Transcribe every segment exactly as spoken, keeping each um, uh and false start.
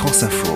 France Info.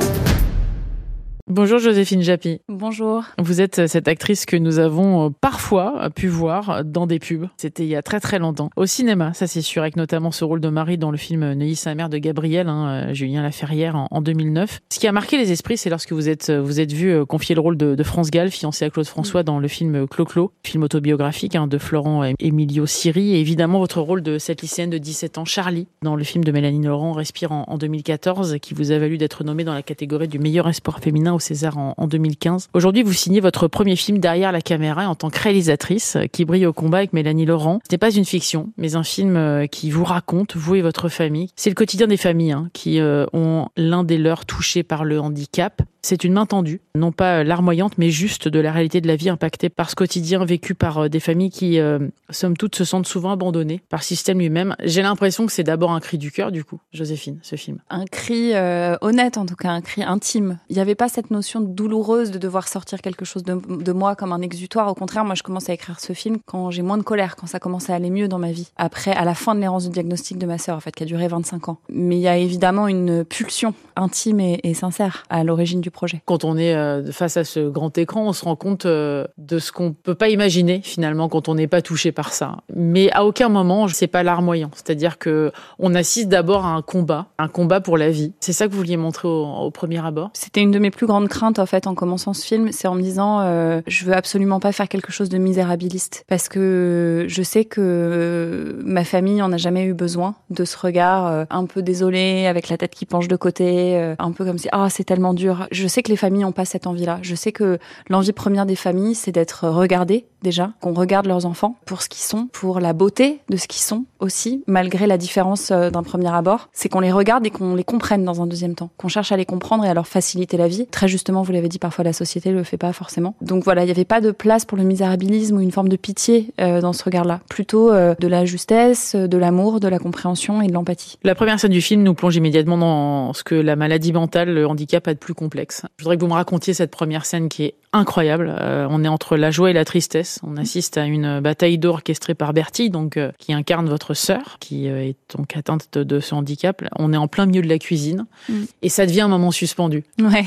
Bonjour Joséphine Japy. Bonjour. Vous êtes cette actrice que nous avons parfois pu voir dans des pubs. C'était il y a très très longtemps. Au cinéma, ça c'est sûr, avec notamment ce rôle de Marie dans le film Neuilly sa mère de Gabriel, hein, Julien Laferrière en, en deux mille neuf. Ce qui a marqué les esprits, c'est lorsque vous êtes vous êtes vu confier le rôle de, de France Gall, fiancée à Claude François, dans le film Clo-Clo, film autobiographique hein, de Florent Emilio Siri, et évidemment votre rôle de cette lycéenne de dix-sept ans, Charlie, dans le film de Mélanie Laurent, Respire en, en deux mille quatorze, qui vous a valu d'être nommée dans la catégorie du meilleur espoir féminin au César en, en deux mille quinze. Aujourd'hui, vous signez votre premier film derrière la caméra en tant que réalisatrice qui brille au combat avec Mélanie Laurent. Ce n'est pas une fiction, mais un film qui vous raconte, vous et votre famille. C'est le quotidien des familles hein, qui euh, ont l'un des leurs touché par le handicap. C'est une main tendue, non pas larmoyante, mais juste de la réalité de la vie impactée par ce quotidien vécu par des familles qui, euh, somme toute, se sentent souvent abandonnées par le système lui-même. J'ai l'impression que c'est d'abord un cri du cœur, du coup, Joséphine, ce film. Un cri euh, honnête, en tout cas, un cri intime. Il n'y avait pas cette notion douloureuse de devoir sortir quelque chose de, de moi comme un exutoire. Au contraire, moi, je commence à écrire ce film quand j'ai moins de colère, quand ça commence à aller mieux dans ma vie. Après, à la fin de l'errance du diagnostic de ma sœur, en fait, qui a duré vingt-cinq ans. Mais il y a évidemment une pulsion intime et, et sincère à l'origine du projet. Quand on est face à ce grand écran, on se rend compte de ce qu'on ne peut pas imaginer finalement quand on n'est pas touché par ça. Mais à aucun moment, c'est pas larmoyant. C'est-à-dire que on assiste d'abord à un combat, un combat pour la vie. C'est ça que vous vouliez montrer au, au premier abord ? C'était une de mes plus grandes craintes en fait en commençant ce film, c'est en me disant euh, je veux absolument pas faire quelque chose de misérabiliste parce que je sais que euh, ma famille en a jamais eu besoin de ce regard euh, un peu désolé avec la tête qui penche de côté, euh, un peu comme si ah oh, c'est tellement dur. Je sais que les familles n'ont pas cette envie-là. Je sais que l'envie première des familles, c'est d'être regardées déjà, qu'on regarde leurs enfants pour ce qu'ils sont, pour la beauté de ce qu'ils sont aussi, malgré la différence d'un premier abord. C'est qu'on les regarde et qu'on les comprenne dans un deuxième temps, qu'on cherche à les comprendre et à leur faciliter la vie. Très justement, vous l'avez dit, parfois la société ne le fait pas forcément. Donc voilà, il n'y avait pas de place pour le misérabilisme ou une forme de pitié euh, dans ce regard-là. Plutôt euh, de la justesse, de l'amour, de la compréhension et de l'empathie. La première scène du film nous plonge immédiatement dans ce que la maladie mentale, le handicap a de plus complexe. Je voudrais que vous me racontiez cette première scène qui est incroyable. Euh, on est entre la joie et la tristesse. On assiste à une bataille d'eau orchestrée par Bertie, donc euh, qui incarne votre sœur, qui euh, est donc atteinte de, de ce handicap. On est en plein milieu de la cuisine mm. et ça devient un moment suspendu. Ouais.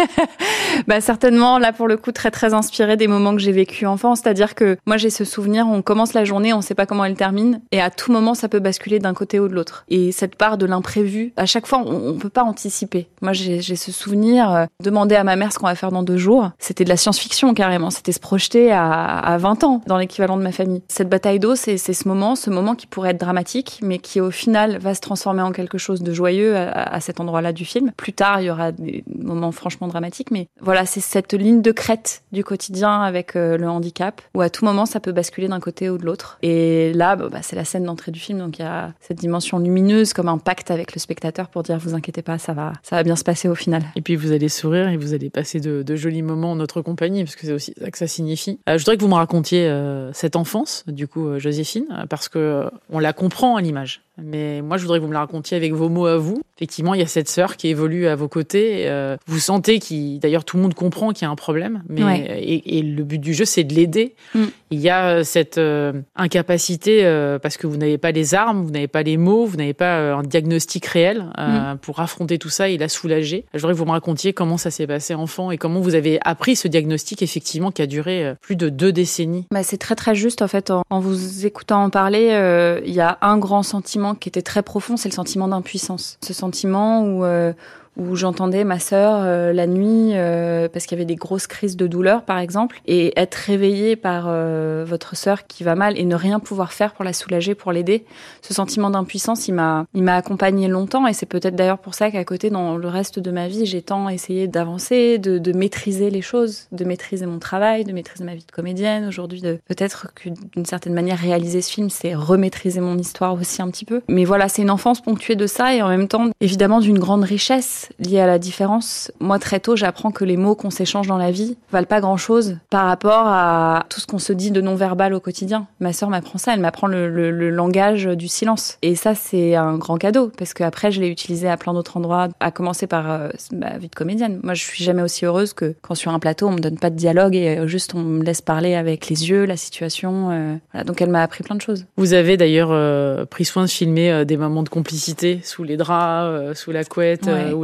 bah certainement là pour le coup très très inspiré des moments que j'ai vécu enfant. C'est-à-dire que moi j'ai ce souvenir, on commence la journée, on sait pas comment elle termine, et à tout moment ça peut basculer d'un côté ou de l'autre. Et cette part de l'imprévu, à chaque fois on, on peut pas anticiper. Moi j'ai, j'ai ce souvenir, euh, demander à ma mère ce qu'on va faire dans deux jours, c'était de la science-fiction carrément, c'était se projeter à, à vingt ans dans l'équivalent de ma famille. Cette bataille d'eau, c'est, c'est ce moment, ce moment qui pourrait être dramatique, mais qui au final va se transformer en quelque chose de joyeux à, à cet endroit-là du film. Plus tard, il y aura des moments franchement dramatiques, mais voilà, c'est cette ligne de crête du quotidien avec euh, le handicap, où à tout moment ça peut basculer d'un côté ou de l'autre. Et là, bah, c'est la scène d'entrée du film, donc il y a cette dimension lumineuse comme un pacte avec le spectateur pour dire vous inquiétez pas, ça va, ça va bien se passer au final. Et puis vous allez sourire et vous allez passer de, de jolis moments en notre compagnie, parce que c'est aussi ça que ça signifie. Euh, je voudrais que vous me racontiez euh, cette enfance, du coup, euh, Joséphine, parce que euh, on la comprend à l'image. Mais moi, je voudrais que vous me la racontiez avec vos mots à vous. Effectivement, il y a cette sœur qui évolue à vos côtés. Euh, vous sentez qu'il, d'ailleurs, tout le monde comprend qu'il y a un problème. Mais ouais. et, et le but du jeu, c'est de l'aider. Mm. Il y a cette euh, incapacité euh, parce que vous n'avez pas les armes, vous n'avez pas les mots, vous n'avez pas euh, un diagnostic réel euh, mm. pour affronter tout ça et la soulager. Je voudrais que vous me racontiez comment ça s'est passé enfant et comment vous avez appris ce diagnostic effectivement qui a duré euh, plus de deux décennies. Bah, c'est très très juste en fait. En, en vous écoutant en parler, euh, il y a un grand sentiment qui était très profond, c'est le sentiment d'impuissance. Ce sentiment où euh, où j'entendais ma sœur euh, la nuit euh, parce qu'il y avait des grosses crises de douleur par exemple, et être réveillée par euh, votre sœur qui va mal et ne rien pouvoir faire pour la soulager, pour l'aider. Ce sentiment d'impuissance, il m'a il m'a accompagnée longtemps, et c'est peut-être d'ailleurs pour ça qu'à côté, dans le reste de ma vie, j'ai tant essayé d'avancer, de, de maîtriser les choses, de maîtriser mon travail, de maîtriser ma vie de comédienne. Aujourd'hui, de peut-être que d'une certaine manière réaliser ce film, c'est remaîtriser mon histoire aussi un petit peu. Mais voilà, c'est une enfance ponctuée de ça et en même temps évidemment d'une grande richesse liée à la différence. Moi, très tôt, j'apprends que les mots qu'on s'échange dans la vie valent pas grand-chose par rapport à tout ce qu'on se dit de non-verbal au quotidien. Ma sœur m'apprend ça, elle m'apprend le, le, le langage du silence. Et ça, c'est un grand cadeau, parce qu'après, je l'ai utilisé à plein d'autres endroits, à commencer par euh, ma vie de comédienne. Moi, je suis jamais aussi heureuse que quand sur un plateau, on me donne pas de dialogue et euh, juste on me laisse parler avec les yeux, la situation. Euh, voilà. Donc, elle m'a appris plein de choses. Vous avez d'ailleurs euh, pris soin de filmer euh, des moments de complicité sous les draps, euh, sous la couette, ouais. euh, où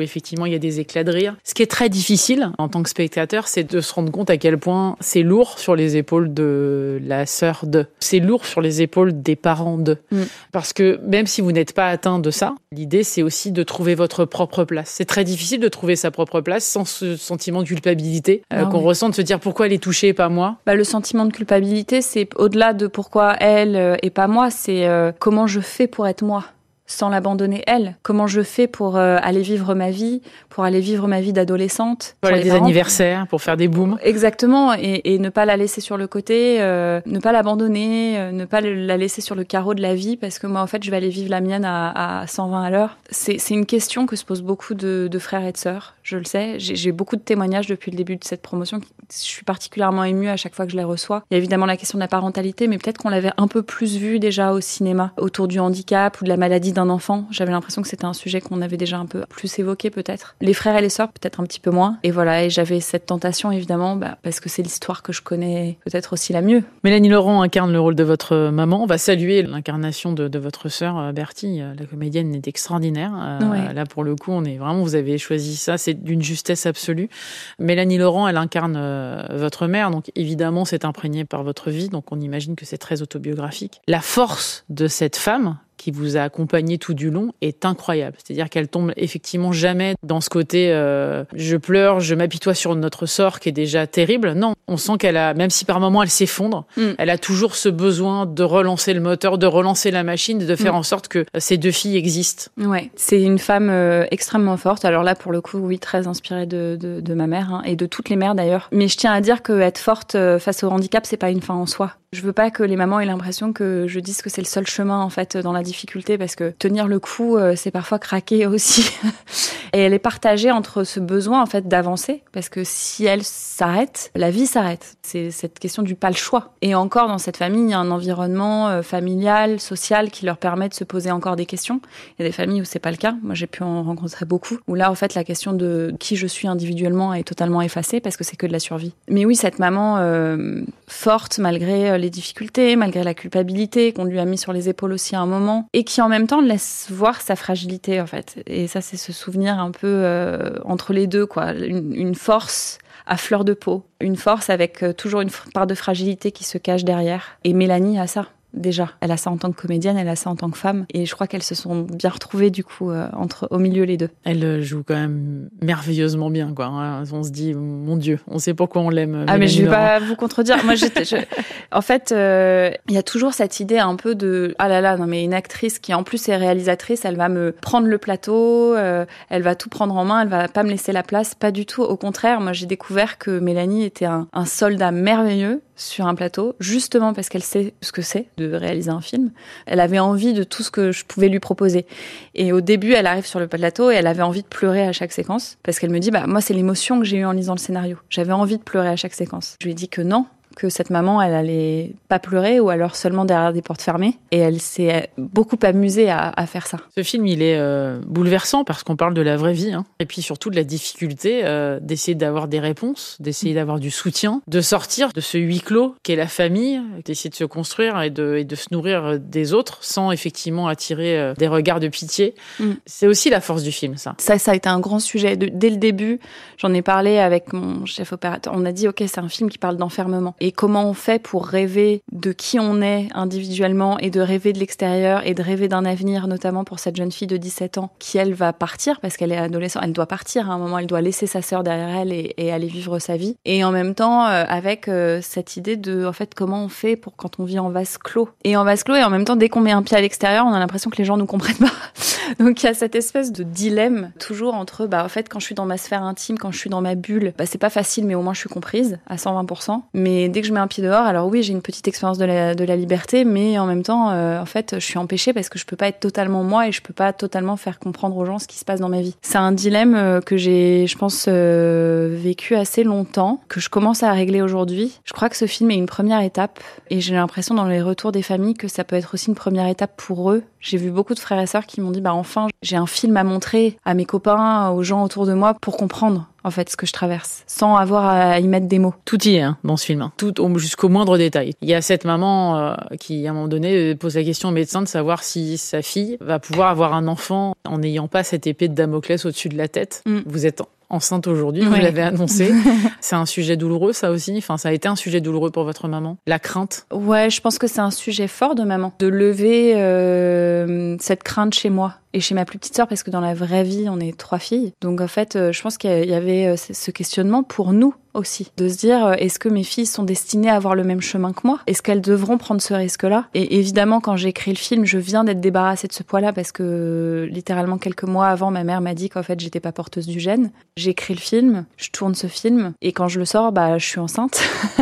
effectivement, il y a des éclats de rire. Ce qui est très difficile en tant que spectateur, c'est de se rendre compte à quel point c'est lourd sur les épaules de la sœur de. C'est lourd sur les épaules des parents de. Mm. Parce que même si vous n'êtes pas atteint de ça, l'idée, c'est aussi de trouver votre propre place. C'est très difficile de trouver sa propre place sans ce sentiment de culpabilité euh, ah, qu'on oui. ressent, de se dire pourquoi elle est touchée et pas moi. Bah, le sentiment de culpabilité, c'est au-delà de pourquoi elle euh, et pas moi, c'est euh, comment je fais pour être moi sans l'abandonner elle. Comment je fais pour euh, aller vivre ma vie, pour aller vivre ma vie d'adolescente. Pour aller des parents, anniversaires, pour faire des booms. Exactement, et, et ne pas la laisser sur le côté, euh, ne pas l'abandonner, euh, ne pas la laisser sur le carreau de la vie, parce que moi, en fait, je vais aller vivre la mienne à, à cent vingt à l'heure. C'est, c'est une question que se posent beaucoup de, de frères et de sœurs, je le sais. J'ai, j'ai beaucoup de témoignages depuis le début de cette promotion. Je suis particulièrement émue à chaque fois que je les reçois. Il y a évidemment la question de la parentalité, mais peut-être qu'on l'avait un peu plus vu déjà au cinéma, autour du handicap ou de la maladie d'un enfant. J'avais l'impression que c'était un sujet qu'on avait déjà un peu plus évoqué peut-être. Les frères et les sœurs, peut-être un petit peu moins. Et voilà, et j'avais cette tentation évidemment, bah, parce que c'est l'histoire que je connais peut-être aussi la mieux. Mélanie Laurent incarne le rôle de votre maman. On va saluer l'incarnation de, de votre sœur Bertie. La comédienne est extraordinaire. Euh, ouais. Là, pour le coup, on est vraiment, vous avez choisi ça, c'est d'une justesse absolue. Mélanie Laurent, elle incarne euh, votre mère, donc évidemment, c'est imprégné par votre vie, donc on imagine que c'est très autobiographique. La force de cette femme qui vous a accompagné tout du long est incroyable. C'est-à-dire qu'elle tombe effectivement jamais dans ce côté euh, je pleure, je m'apitoie sur notre sort qui est déjà terrible. Non, on sent qu'elle a, même si par moments elle s'effondre, mm. elle a toujours ce besoin de relancer le moteur, de relancer la machine, de faire mm. en sorte que ces deux filles existent. Ouais, c'est une femme euh, extrêmement forte. Alors là, pour le coup, oui, très inspirée de, de, de ma mère hein, et de toutes les mères d'ailleurs. Mais je tiens à dire qu'être forte euh, face au handicap, c'est pas une fin en soi. Je veux pas que les mamans aient l'impression que je dise que c'est le seul chemin en fait dans la difficulté, parce que tenir le coup, euh, c'est parfois craquer aussi. Et elle est partagée entre ce besoin en fait d'avancer, parce que si elle s'arrête, la vie s'arrête. C'est cette question du pas le choix. Et encore dans cette famille, il y a un environnement euh, familial, social qui leur permet de se poser encore des questions. Il y a des familles où c'est pas le cas. Moi, j'ai pu en rencontrer beaucoup. Où là, en fait, la question de qui je suis individuellement est totalement effacée parce que c'est que de la survie. Mais oui, cette maman euh, forte malgré euh, les difficultés, malgré la culpabilité qu'on lui a mis sur les épaules aussi à un moment, et qui en même temps laisse voir sa fragilité en fait. Et ça, c'est ce souvenir un peu euh, entre les deux, quoi. Une, une force à fleur de peau, une force avec euh, toujours une part de fragilité qui se cache derrière. Et Mélanie a ça. Déjà, elle a ça en tant que comédienne, elle a ça en tant que femme, et je crois qu'elles se sont bien retrouvées du coup euh, entre au milieu les deux. Elle joue quand même merveilleusement bien, quoi. Hein. On se dit, mon Dieu, on sait pourquoi on l'aime. Ah mais je vais pas vous contredire. Moi, j'étais, je... en fait, il euh, y a toujours cette idée un peu de ah là là, non mais une actrice qui en plus est réalisatrice, elle va me prendre le plateau, euh, elle va tout prendre en main, elle va pas me laisser la place. Pas du tout. Au contraire, moi j'ai découvert que Mélanie était un, un soldat merveilleux sur un plateau, justement parce qu'elle sait ce que c'est de réaliser un film. Elle avait envie de tout ce que je pouvais lui proposer. Et au début, elle arrive sur le plateau et elle avait envie de pleurer à chaque séquence, parce qu'elle me dit, bah, moi, c'est l'émotion que j'ai eue en lisant le scénario. J'avais envie de pleurer à chaque séquence. Je lui ai dit que non, que cette maman, elle allait pas pleurer ou alors seulement derrière des portes fermées. Et elle s'est beaucoup amusée à, à faire ça. Ce film, il est euh, bouleversant parce qu'on parle de la vraie vie, hein. Et puis surtout de la difficulté euh, d'essayer d'avoir des réponses, d'essayer d'avoir du soutien, de sortir de ce huis clos qu'est la famille, d'essayer de se construire et de, et de se nourrir des autres sans effectivement attirer euh, des regards de pitié. Mm. C'est aussi la force du film, ça. Ça, ça a été un grand sujet. De, dès le début, j'en ai parlé avec mon chef opérateur. On a dit, OK, c'est un film qui parle d'enfermement. Et comment on fait pour rêver de qui on est individuellement et de rêver de l'extérieur et de rêver d'un avenir, notamment pour cette jeune fille de dix-sept ans qui, elle, va partir parce qu'elle est adolescente. Elle doit partir à un moment, elle doit laisser sa sœur derrière elle et, et aller vivre sa vie. Et en même temps, euh, avec euh, cette idée de, en fait, comment on fait pour quand on vit en vase clos. Et en vase clos, et en même temps, dès qu'on met un pied à l'extérieur, on a l'impression que les gens nous comprennent pas. Donc il y a cette espèce de dilemme toujours entre, bah, en fait, quand je suis dans ma sphère intime, quand je suis dans ma bulle, bah, c'est pas facile, mais au moins je suis comprise à cent vingt pour cent. Mais dès que je mets un pied dehors, alors oui, j'ai une petite expérience de la, de la liberté, mais en même temps, euh, en fait, je suis empêchée parce que je peux pas être totalement moi et je peux pas totalement faire comprendre aux gens ce qui se passe dans ma vie. C'est un dilemme euh, que j'ai, je pense, euh, vécu assez longtemps, que je commence à régler aujourd'hui. Je crois que ce film est une première étape et j'ai l'impression dans les retours des familles que ça peut être aussi une première étape pour eux. J'ai vu beaucoup de frères et sœurs qui m'ont dit, bah enfin, j'ai un film à montrer à mes copains, aux gens autour de moi pour comprendre. en fait, ce que je traverse, sans avoir à y mettre des mots. Tout y est hein, dans ce film, hein. Tout jusqu'au moindre détail. Il y a cette maman euh, qui, à un moment donné, pose la question au médecin de savoir si sa fille va pouvoir avoir un enfant en n'ayant pas cette épée de Damoclès au-dessus de la tête. Mm. Vous êtes enceinte aujourd'hui, vous ouais. l'avez annoncé. C'est un sujet douloureux, ça aussi. Enfin, ça a été un sujet douloureux pour votre maman. La crainte. Ouais, je pense que c'est un sujet fort de maman, de lever euh, cette crainte chez moi et chez ma plus petite sœur, parce que dans la vraie vie, on est trois filles. Donc en fait, je pense qu'il y avait ce questionnement pour nous aussi, de se dire, est-ce que mes filles sont destinées à avoir le même chemin que moi ? Est-ce qu'elles devront prendre ce risque-là ? Et évidemment, quand j'ai écrit le film, je viens d'être débarrassée de ce poids-là, parce que littéralement quelques mois avant, ma mère m'a dit qu'en fait, j'étais pas porteuse du gène. J'écris le film, je tourne ce film, et quand je le sors, bah, je suis enceinte.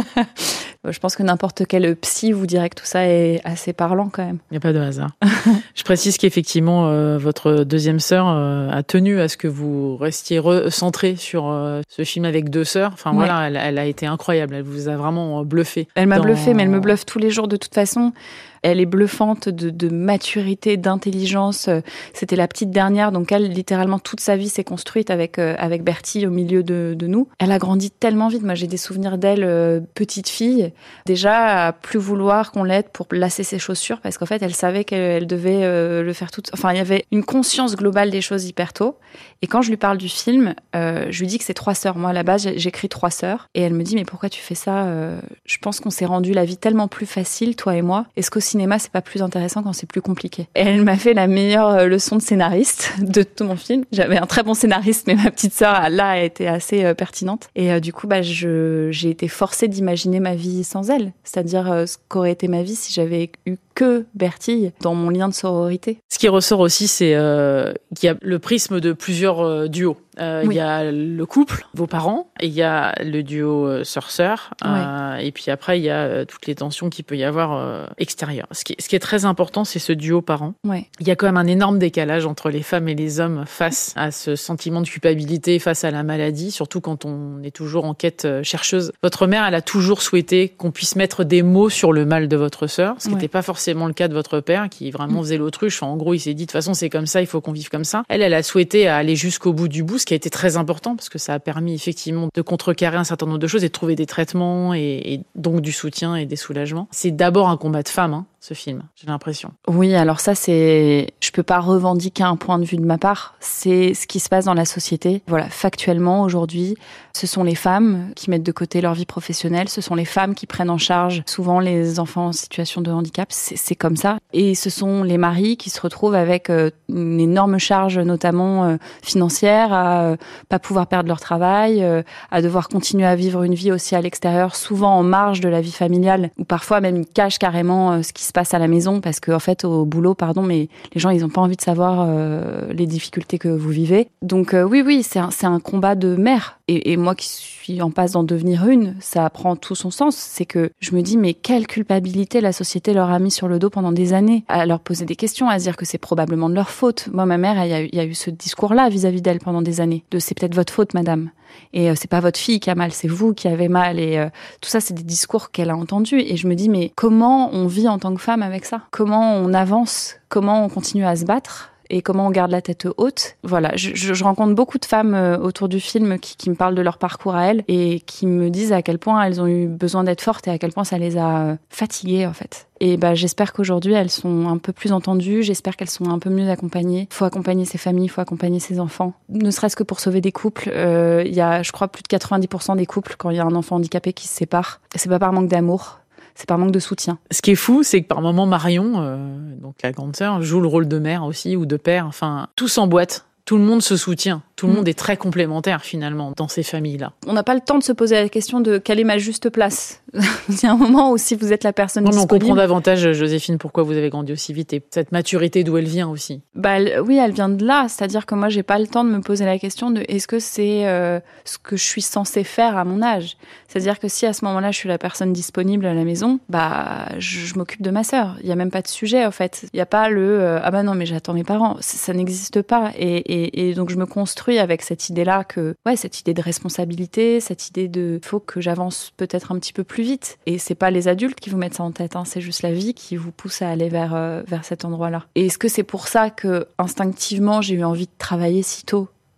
Je pense que n'importe quel psy vous dirait que tout ça est assez parlant quand même. Il n'y a pas de hasard. Je précise qu'effectivement, euh, votre deuxième sœur euh, a tenu à ce que vous restiez centré sur euh, ce film avec deux sœurs. Enfin ouais. voilà, elle, elle a été incroyable. Elle vous a vraiment bluffé. Elle m'a dans... bluffé, mais elle me bluffe tous les jours de toute façon. Elle est bluffante de, de maturité, d'intelligence. C'était la petite dernière, donc elle, littéralement, toute sa vie s'est construite avec, euh, avec Bertie au milieu de, de nous. Elle a grandi tellement vite. Moi, j'ai des souvenirs d'elle, euh, petite fille, déjà à plus vouloir qu'on l'aide pour lasser ses chaussures, parce qu'en fait, elle savait qu'elle devait euh, le faire toute... Enfin, il y avait une conscience globale des choses hyper tôt. Et quand je lui parle du film, euh, je lui dis que c'est trois sœurs. Moi, à la base, j'écris trois sœurs. Et elle me dit, mais pourquoi tu fais ça ? euh, Je pense qu'on s'est rendu la vie tellement plus facile, toi et moi. Est-ce qu'au cinéma, c'est pas plus intéressant quand c'est plus compliqué ? Et elle m'a fait la meilleure leçon de scénariste de tout mon film. J'avais un très bon scénariste, mais ma petite sœur, là, a été assez euh, pertinente. Et euh, du coup, bah, je, j'ai été forcée d'imaginer ma vie sans elle. C'est-à-dire euh, ce qu'aurait été ma vie si j'avais eu que Bertille dans mon lien de sororité. Ce qui ressort aussi, c'est euh, qu'il y a le prisme de plusieurs euh, duos. Euh, oui. Il y a le couple, vos parents, et il y a le duo euh, sœur-sœur, ouais. euh, et puis après il y a euh, toutes les tensions qu'il peut y avoir euh, extérieures. Ce qui, ce qui est très important, c'est ce duo parent. Ouais. Il y a quand même un énorme décalage entre les femmes et les hommes face à ce sentiment de culpabilité, face à la maladie, surtout quand on est toujours en quête chercheuse. Votre mère, elle a toujours souhaité qu'on puisse mettre des mots sur le mal de votre sœur, ce qui n'était ouais. pas forcément le cas de votre père, qui vraiment mmh. faisait l'autruche. En gros, il s'est dit, de toute façon, c'est comme ça, il faut qu'on vive comme ça. Elle, elle a souhaité aller jusqu'au bout du bout, ce qui a été très important, parce que ça a permis effectivement de contrecarrer un certain nombre de choses et de trouver des traitements et, et donc du soutien et des soulagements. C'est d'abord un combat de femmes, hein, ce film, j'ai l'impression. Oui, alors ça, c'est... Je peux pas revendiquer un point de vue de ma part. C'est ce qui se passe dans la société. Voilà, factuellement, aujourd'hui, ce sont les femmes qui mettent de côté leur vie professionnelle. Ce sont les femmes qui prennent en charge souvent les enfants en situation de handicap. C'est, c'est comme ça. Et ce sont les maris qui se retrouvent avec euh, une énorme charge, notamment euh, financière, à euh, pas pouvoir perdre leur travail, euh, à devoir continuer à vivre une vie aussi à l'extérieur, souvent en marge de la vie familiale, ou parfois même ils cachent carrément euh, ce qui se passe à la maison, parce qu'en fait, au boulot, pardon, mais les gens, ils n'ont pas envie de savoir euh, les difficultés que vous vivez. Donc euh, oui, oui, c'est un, c'est un combat de mère. Et, et moi qui suis en passe d'en devenir une, ça prend tout son sens. C'est que je me dis, mais quelle culpabilité la société leur a mis sur le dos pendant des années, à leur poser des questions, à se dire que c'est probablement de leur faute. Moi, ma mère, il y a, il y a eu ce discours-là vis-à-vis d'elle pendant des années, de c'est peut-être votre faute, madame. Et euh, c'est pas votre fille qui a mal, c'est vous qui avez mal. Et euh, tout ça, c'est des discours qu'elle a entendus. Et je me dis, mais comment on vit en tant que femme avec ça ? Comment on avance ? Comment on continue à se battre ? Et comment on garde la tête haute. Voilà, je, je, je rencontre beaucoup de femmes euh, autour du film qui, qui me parlent de leur parcours à elles et qui me disent à quel point elles ont eu besoin d'être fortes et à quel point ça les a euh, fatiguées, en fait. Et bah, j'espère qu'aujourd'hui, elles sont un peu plus entendues, j'espère qu'elles sont un peu mieux accompagnées. Il faut accompagner ses familles, il faut accompagner ses enfants. Ne serait-ce que pour sauver des couples. Euh, il y a, je crois, plus de quatre-vingt-dix pour cent des couples, quand il y a un enfant handicapé qui se sépare. C'est pas par manque d'amour. C'est par manque de soutien. Ce qui est fou, c'est que par moment, Marion, euh, donc la grande sœur, joue le rôle de mère aussi, ou de père. Enfin, tout s'emboîte. Tout le monde se soutient. Tout le mmh. monde est très complémentaire, finalement, dans ces familles-là. On n'a pas le temps de se poser la question de quelle est ma juste place. Il y a un moment où si vous êtes la personne non, disponible... Mais on comprend davantage, Joséphine, pourquoi vous avez grandi aussi vite et cette maturité, d'où elle vient aussi. Bah, elle, oui, elle vient de là. C'est-à-dire que moi, j'ai pas le temps de me poser la question de est-ce que c'est euh, ce que je suis censée faire à mon âge. C'est-à-dire que si à ce moment-là, je suis la personne disponible à la maison, bah, je, je m'occupe de ma sœur. Il y a même pas de sujet, en fait. Il y a pas le euh, ah bah non, mais j'attends mes parents. Ça, ça n'existe pas. Et, et, et donc, je me construis avec cette idée-là que, ouais, cette idée de responsabilité, cette idée de faut que j'avance peut-être un petit peu plus vite. Et c'est pas les adultes qui vous mettent ça en tête, hein, c'est juste la vie qui vous pousse à aller vers, euh, vers cet endroit-là. Et est-ce que c'est pour ça que, instinctivement, j'ai eu envie de travailler si tôt ?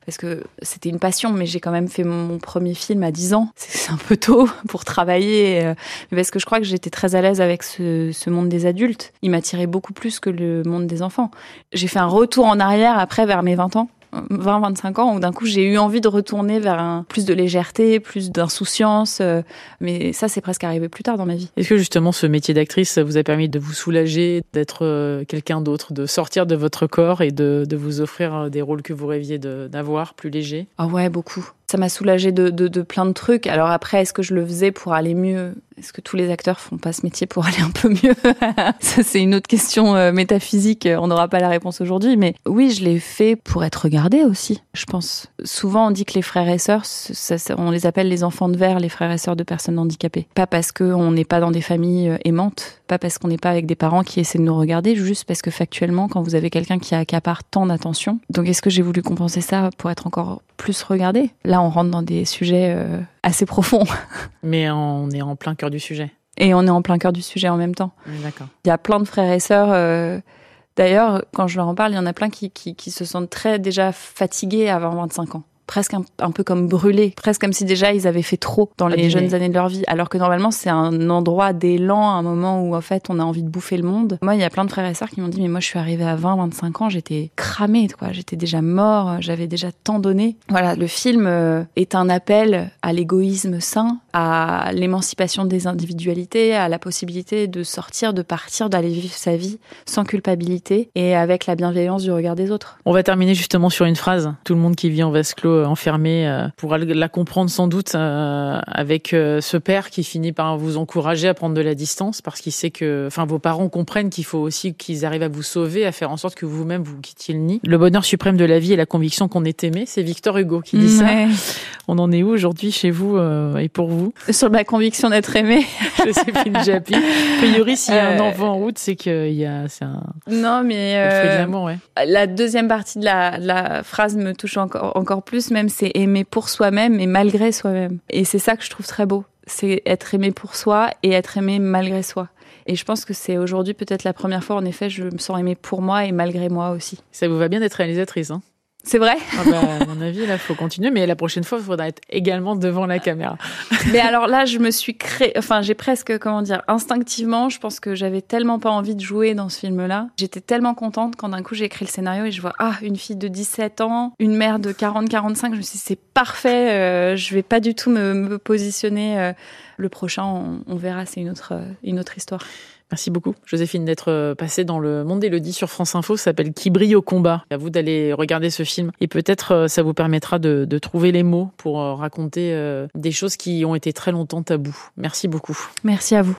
parce que c'était une passion, mais j'ai quand même fait mon premier film à dix ans. C'est un peu tôt pour travailler, mais parce que je crois que j'étais très à l'aise avec ce, ce monde des adultes. Il m'attirait beaucoup plus que le monde des enfants. J'ai fait un retour en arrière après vers mes vingt ans. vingt vingt-cinq ans, où d'un coup j'ai eu envie de retourner vers un, plus de légèreté, plus d'insouciance, euh, mais ça c'est presque arrivé plus tard dans ma vie. Est-ce que justement ce métier d'actrice ça vous a permis de vous soulager, d'être euh, quelqu'un d'autre, de sortir de votre corps et de, de vous offrir des rôles que vous rêviez de, d'avoir, plus légers? Ah ouais, beaucoup. Ça m'a soulagée de, de, de plein de trucs. Alors après, est-ce que je le faisais pour aller mieux ? Est-ce que tous les acteurs font pas ce métier pour aller un peu mieux ? Ça, c'est une autre question euh, métaphysique. On n'aura pas la réponse aujourd'hui. Mais oui, je l'ai fait pour être regardée aussi, je pense. Souvent, on dit que les frères et sœurs, ça, ça, on les appelle les enfants de verre, les frères et sœurs de personnes handicapées. Pas parce qu'on n'est pas dans des familles aimantes, pas parce qu'on n'est pas avec des parents qui essaient de nous regarder, juste parce que factuellement, quand vous avez quelqu'un qui accapare tant d'attention. Donc, est-ce que j'ai voulu compenser ça pour être encore plus regardée ? Là, on rentre dans des sujets euh, assez profonds. Mais on est en plein cœur du sujet. Et on est en plein cœur du sujet en même temps. Oui, d'accord. Il y a plein de frères et sœurs. Euh, d'ailleurs, quand je leur en parle, il y en a plein qui, qui, qui se sentent très déjà fatigués à avoir vingt-cinq ans. Presque un, un peu comme brûlés, presque comme si déjà ils avaient fait trop dans les Abîmé. jeunes années de leur vie, alors que normalement c'est un endroit d'élan, un moment où en fait on a envie de bouffer le monde. Moi il y a plein de frères et sœurs qui m'ont dit mais moi je suis arrivée à vingt vingt-cinq ans, j'étais cramée quoi, j'étais déjà mort, j'avais déjà tant donné. Voilà, le film euh, est un appel à l'égoïsme sain, à l'émancipation des individualités, à la possibilité de sortir, de partir, d'aller vivre sa vie sans culpabilité et avec la bienveillance du regard des autres. On va terminer justement sur une phrase. Tout le monde qui vit en vase clos enfermé euh, pourra la comprendre sans doute euh, avec euh, ce père qui finit par vous encourager à prendre de la distance parce qu'il sait que, enfin, vos parents comprennent qu'il faut aussi qu'ils arrivent à vous sauver, à faire en sorte que vous-même vous quittiez le nid. Le bonheur suprême de la vie est la conviction qu'on est aimé. C'est Victor Hugo qui dit ouais. ça. On en est où aujourd'hui chez vous euh, et pour vous ? Sur ma conviction d'être aimé. Joséphine Japy. A priori, s'il y a un enfant en route, c'est qu'il y a, c'est un. Non, mais euh, le fruit de l'amour, ouais. La deuxième partie de la, la phrase me touche encore, encore plus. Même, c'est aimer pour soi-même et malgré soi-même. Et c'est ça que je trouve très beau. C'est être aimé pour soi et être aimé malgré soi. Et je pense que c'est aujourd'hui peut-être la première fois, en effet, je me sens aimée pour moi et malgré moi aussi. Ça vous va bien d'être réalisatrice, hein ? C'est vrai ? Ah bah, à mon avis, là, faut continuer. Mais la prochaine fois, il faudra être également devant la caméra. Mais alors là, je me suis créée... Enfin, j'ai presque, comment dire, instinctivement, je pense que j'avais tellement pas envie de jouer dans ce film-là. J'étais tellement contente quand d'un coup, j'ai écrit le scénario et je vois, ah, une fille de dix-sept ans, une mère de quarante quarante-cinq. Je me suis dit, c'est parfait. Euh, je vais pas du tout me, me positionner. Euh, le prochain, on, on verra, c'est une autre, une autre histoire. Merci beaucoup, Joséphine, d'être passée dans le monde d'Élodie sur France Info. Ça s'appelle Qui brille au combat. À vous d'aller regarder ce film. Et peut-être ça vous permettra de, de trouver les mots pour raconter des choses qui ont été très longtemps tabous. Merci beaucoup. Merci à vous.